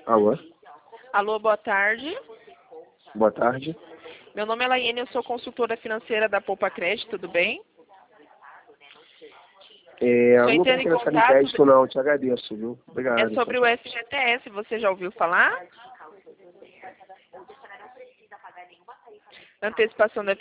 Alô? Alô, boa tarde. Boa tarde. Meu nome é Laiane, eu sou consultora financeira da Poupa Crédito, tudo bem? Eu não entrando estou em interessado em contato, crédito não, te agradeço, viu? Obrigado. É sobre o FGTS, você já ouviu falar? Antecipação do